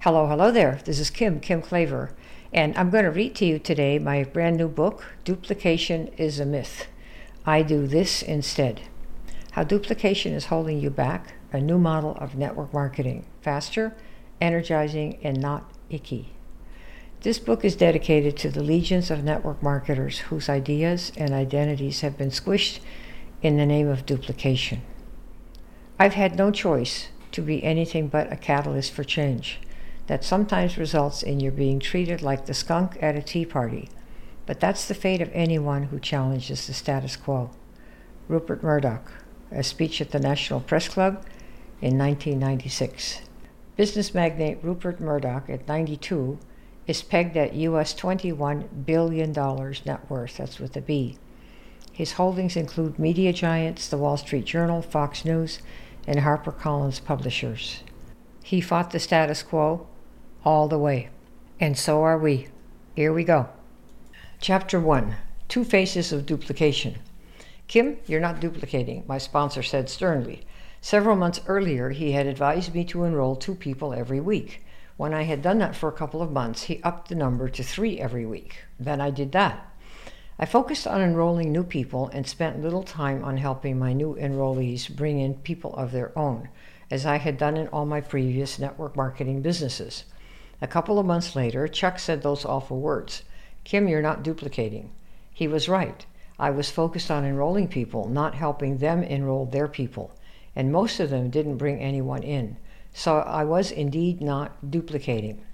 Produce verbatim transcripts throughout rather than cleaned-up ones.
Hello, hello there. This is Kim, Kim Claver, and I'm going to read to you today my brand new book, Duplication is a Myth. I do this instead. How duplication is holding you back, a new model of network marketing. Faster, energizing, and not icky. This book is dedicated to the legions of network marketers whose ideas and identities have been squished in the name of duplication. I've had no choice to be anything but a catalyst for change that sometimes results in your being treated like the skunk at a tea party, but that's the fate of anyone who challenges the status quo. Rupert Murdoch, a speech at the National Press Club in nineteen ninety-six. Business magnate Rupert Murdoch, at ninety-two, is pegged at U S twenty-one billion dollars net worth, that's with a B. His holdings include media giants, the Wall Street Journal, Fox News, and HarperCollins Publishers. He fought the status quo all the way. And so are we. Here we go. Chapter one. Two Faces of Duplication. Kim, you're not duplicating, my sponsor said sternly. Several months earlier, he had advised me to enroll two people every week. When I had done that for a couple of months, he upped the number to three every week. Then I did that. I focused on enrolling new people and spent little time on helping my new enrollees bring in people of their own, as I had done in all my previous network marketing businesses. A couple of months later, Chuck said those awful words. Kim, you're not duplicating. He was right. I was focused on enrolling people, not helping them enroll their people, and most of them didn't bring anyone in. So I was indeed not duplicating.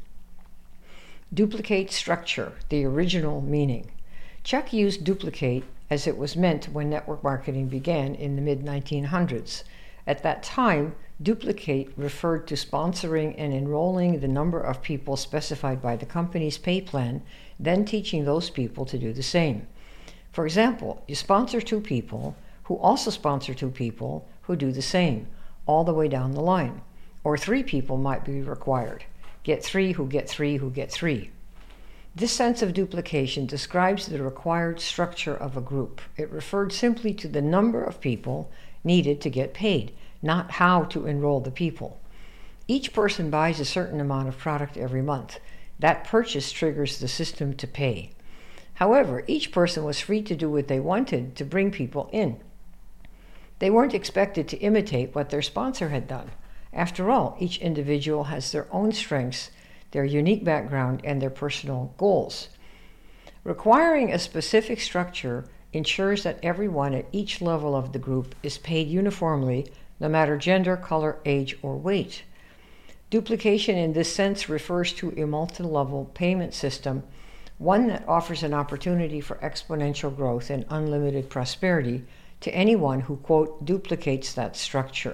Duplicate structure, the original meaning. Chuck used duplicate as it was meant when network marketing began in the mid nineteen hundreds. At that time, duplicate referred to sponsoring and enrolling the number of people specified by the company's pay plan, then teaching those people to do the same. For example, you sponsor two people who also sponsor two people who do the same, all the way down the line. Or three people might be required. Get three who get three who get three. This sense of duplication describes the required structure of a group. It referred simply to the number of people needed to get paid, not how to enroll the people. Each person buys a certain amount of product every month. That purchase triggers the system to pay. However, each person was free to do what they wanted to bring people in. They weren't expected to imitate what their sponsor had done. After all, each individual has their own strengths, their unique background, and their personal goals. Requiring a specific structure ensures that everyone at each level of the group is paid uniformly, no matter gender, color, age, or weight. Duplication in this sense refers to a multi-level payment system, one that offers an opportunity for exponential growth and unlimited prosperity to anyone who, quote, duplicates that structure.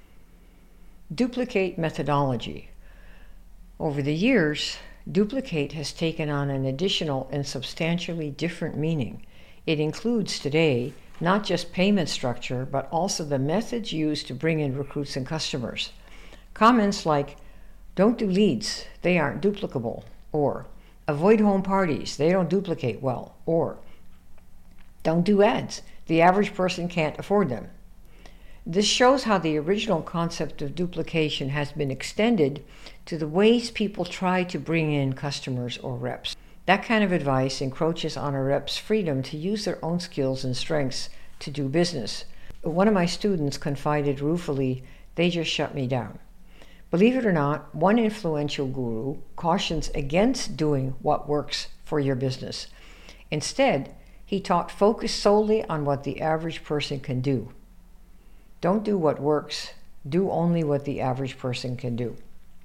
Duplicate methodology. Over the years, duplicate has taken on an additional and substantially different meaning. It includes today not just payment structure, but also the methods used to bring in recruits and customers. Comments like, don't do leads, they aren't duplicable, or avoid home parties, they don't duplicate well, or don't do ads, the average person can't afford them. This shows how the original concept of duplication has been extended to the ways people try to bring in customers or reps. That kind of advice encroaches on a rep's freedom to use their own skills and strengths to do business. One of my students confided ruefully, they just shut me down. Believe it or not, one influential guru cautions against doing what works for your business. Instead, he taught focus solely on what the average person can do. Don't do what works, do only what the average person can do.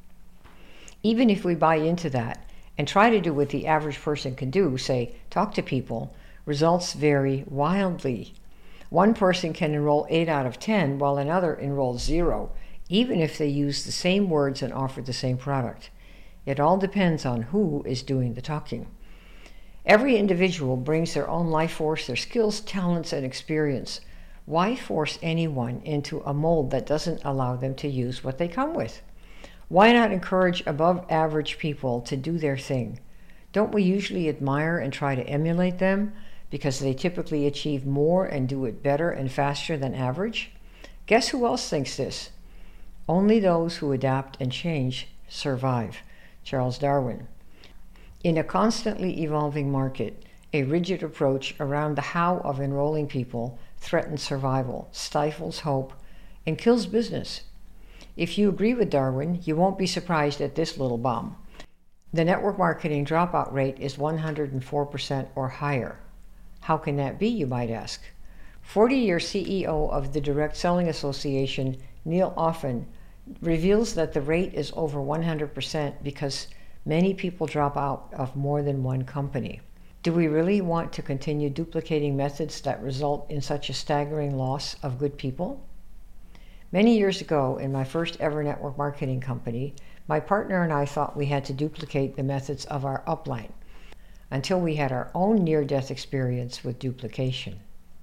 Even if we buy into that and try to do what the average person can do, say, talk to people, results vary wildly. One person can enroll eight out of ten, while another enrolls zero, even if they use the same words and offer the same product. It all depends on who is doing the talking. Every individual brings their own life force, their skills, talents, and experience. Why force anyone into a mold that doesn't allow them to use what they come with? Why not encourage above average people to do their thing? Don't we usually admire and try to emulate them because they typically achieve more and do it better and faster than average? Guess who else thinks this? Only those who adapt and change survive. Charles Darwin. In a constantly evolving market, a rigid approach around the how of enrolling people threatens survival, stifles hope, and kills business. If you agree with Darwin, you won't be surprised at this little bomb. The network marketing dropout rate is one hundred four percent or higher. How can that be, you might ask? forty-year C E O of the Direct Selling Association, Neil Offen, reveals that the rate is over one hundred percent because many people drop out of more than one company. Do we really want to continue duplicating methods that result in such a staggering loss of good people? Many years ago, in my first ever network marketing company, my partner and I thought we had to duplicate the methods of our upline until we had our own near-death experience with duplication.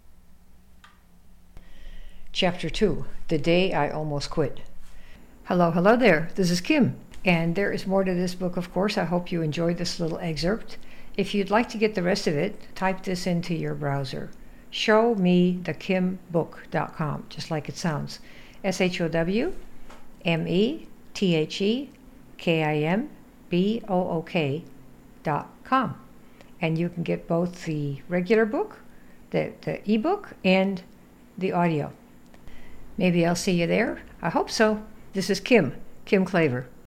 Chapter two, The Day I Almost Quit. Hello, hello there. This is Kim. And there is more to this book, of course. I hope you enjoyed this little excerpt. If you'd like to get the rest of it, type this into your browser. show me the kim book dot com, just like it sounds. S H O W M E T H E K I M B O O K dot com. And you can get both the regular book, the, the ebook, and the audio. Maybe I'll see you there. I hope so. This is Kim, Kim Klaver.